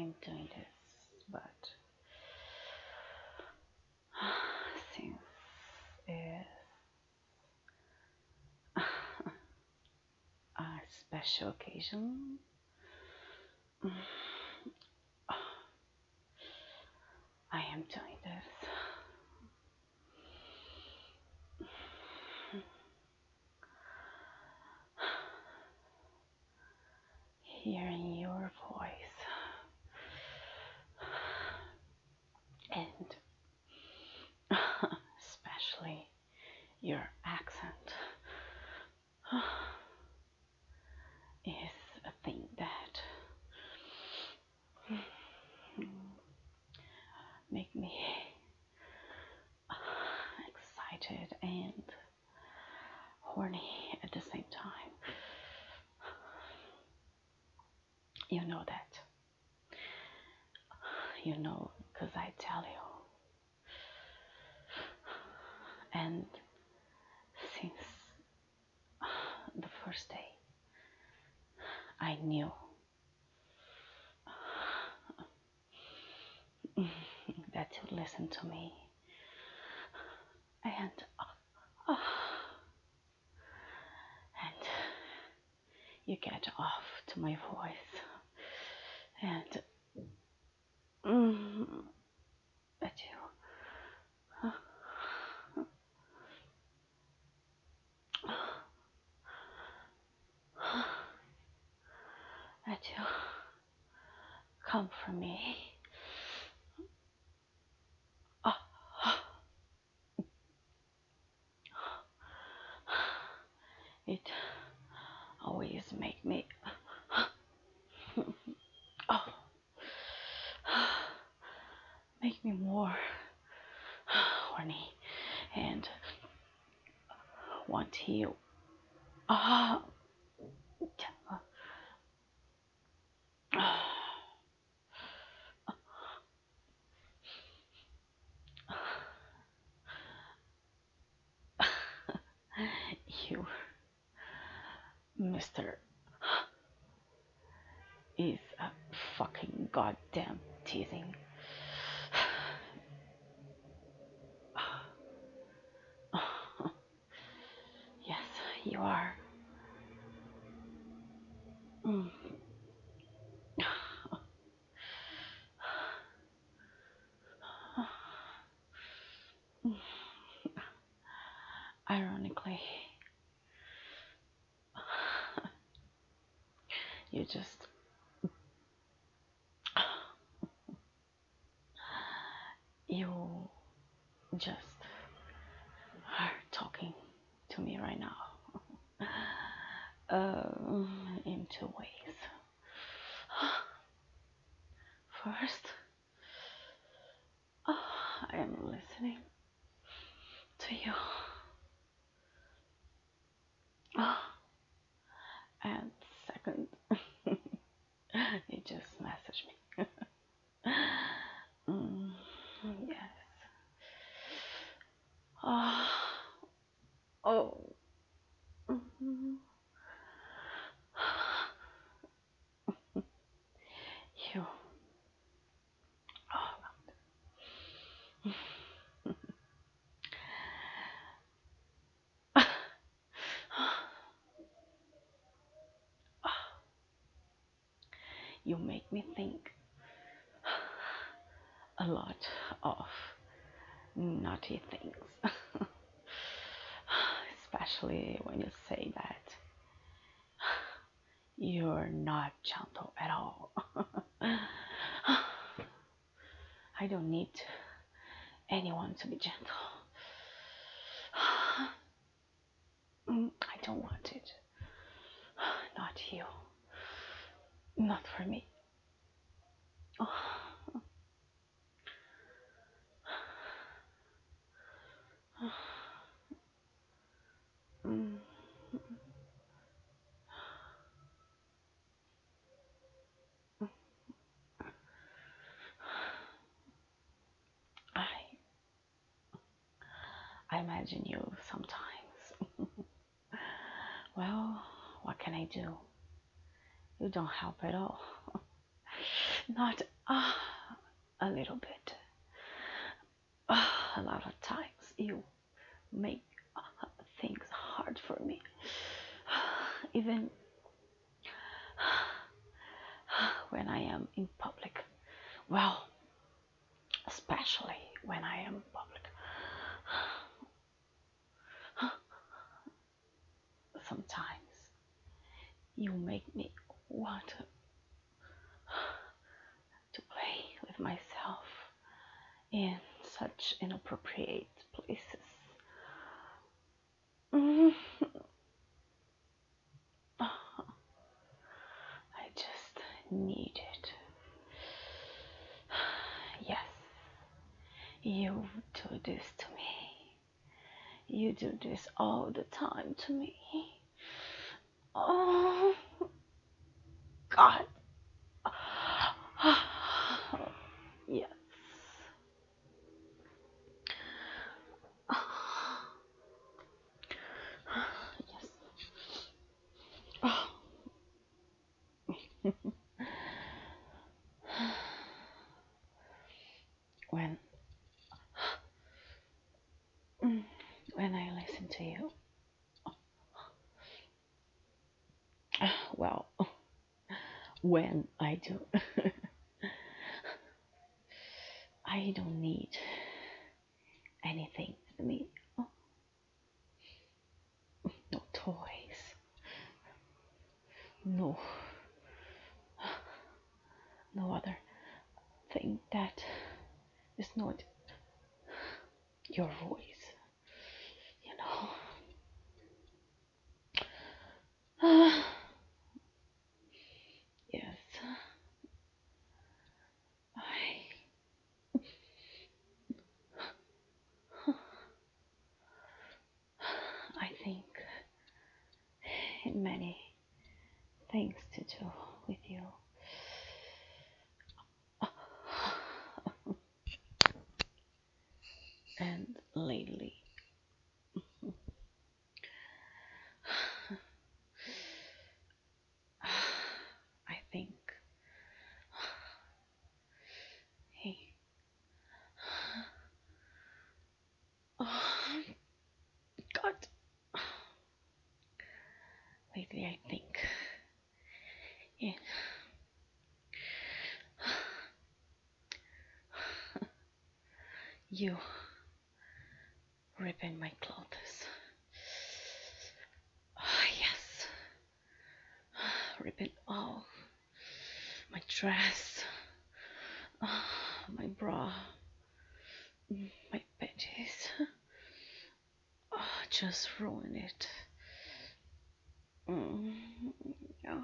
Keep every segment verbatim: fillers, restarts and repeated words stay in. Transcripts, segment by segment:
I'm doing this, but since it's a special occasion, I am doing this. Hearing your voice and especially your accent is a thing that make me excited and horny at the same time. You know that. You know, because I tell you. And since the first day, I knew that you listen to me. And uh, and you get off to my voice. And mm, that you that you come for me. It always make me oh, make me more horny and want you. Ah, you, Mister is a fucking goddamn teasing. Yes, you are. Mm. Ironically, you just you just are talking to me right now um, in two ways. First, I am listening to you. And second, you just message me. mm, yes. Oh. Oh. Mm-hmm. You. Oh. You make me think a lot of naughty things. Especially when you say that you're not gentle at all. I don't need anyone to be gentle. I don't want it. Not you. Not for me. Mm. I I imagine you sometimes. Well, what can I do? You don't help at all. Not Ah, a little bit. Ah, a lot of times you make uh, things hard for me. Even when I am in public. Well, especially when I am in public. Sometimes you make me want to, to play with myself in such inappropriate places. I just need it. Yes, you do this to me. You do this all the time to me. Oh, God. Yes. Yes. when when I listen to you, well, when I do, I don't need anything with me. No toys. No, no other thing that is not your voice. You know. Yes. I I think in many things to do with you. And lately, I think, hey, oh, God, lately I think, yeah, you ripping my clothes. Oh, yes, ripping all my dress, oh, my bra, my panties. Oh, just ruin it. Mm, oh.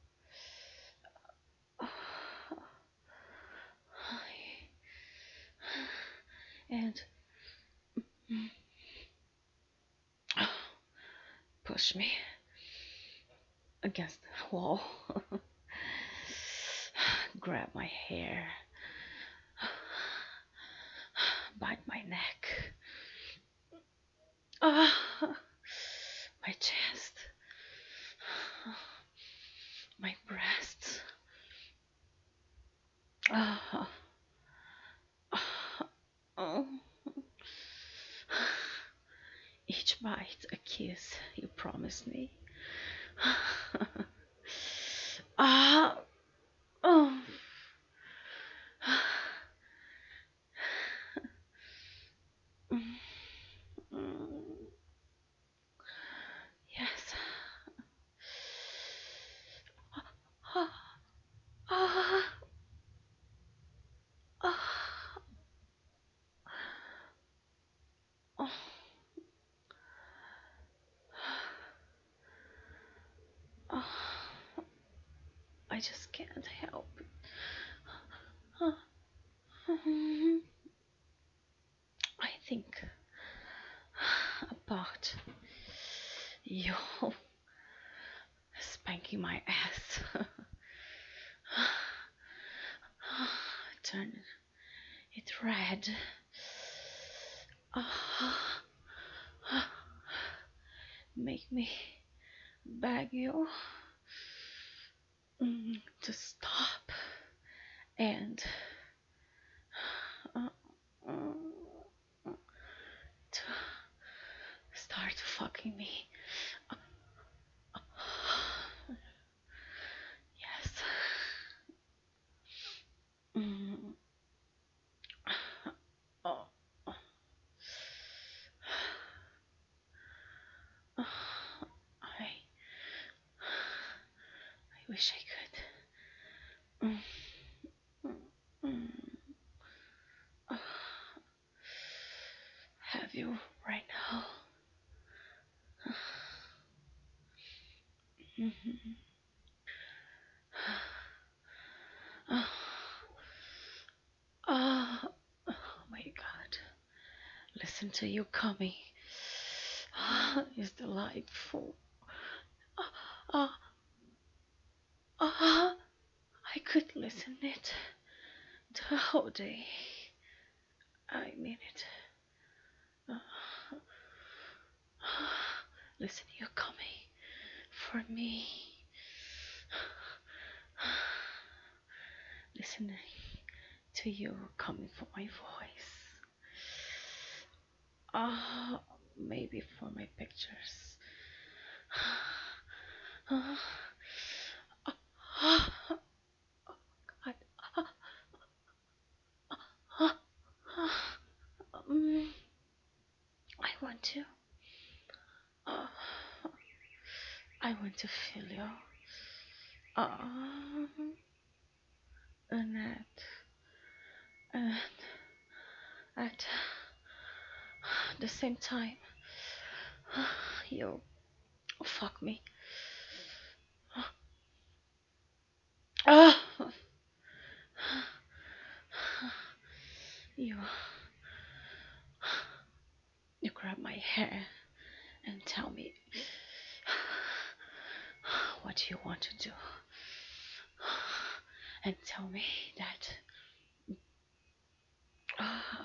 And push me against the wall. Grab my hair, bite my neck, uh, my chest, my breasts. Uh, uh, each bite a kiss you promised me. Ah, oh. Yes. I just can't help it. I think about you spanking my ass. Turn it red. Make me beg you to stop and uh, uh, to start fucking me. Yes. Mm. Oh. I I wish I could. Mm. Mm. Have you right now? Mhm. Oh, oh, oh my God. Listen to you coming. It's delightful. Oh, oh, I could listen it the whole day. I mean it. Listen, you're coming for me. Listening to you coming for my voice. Ah, oh, maybe for my pictures. Oh, God. Um, I want to. Uh, I want to feel you. Um, Annette. And at the same time, you fuck me. Ah, you, you grab my hair and tell me what you want to do, and tell me that uh,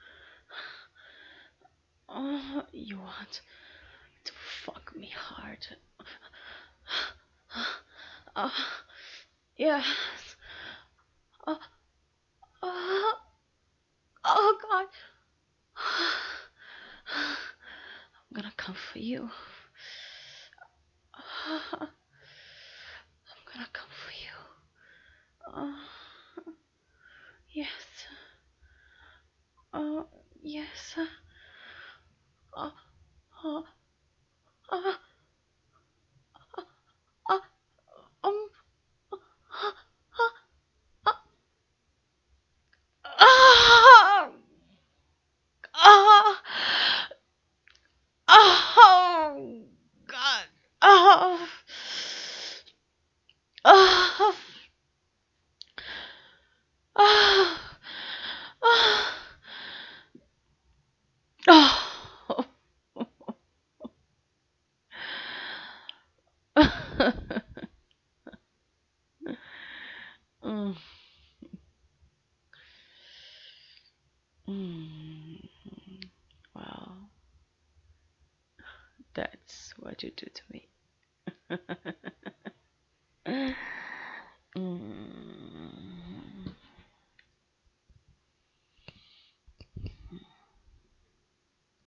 uh, you want to fuck me hard. Uh, yes. Uh, uh, oh God. I'm gonna come for you. I'm gonna come for you. Uh, yes. Uh, yes. Uh, uh, uh, uh, um, uh, uh, uh, uh, oh, God. Oh, oh, oh, oh, oh. Mm, mm. Well, that's what you do to me.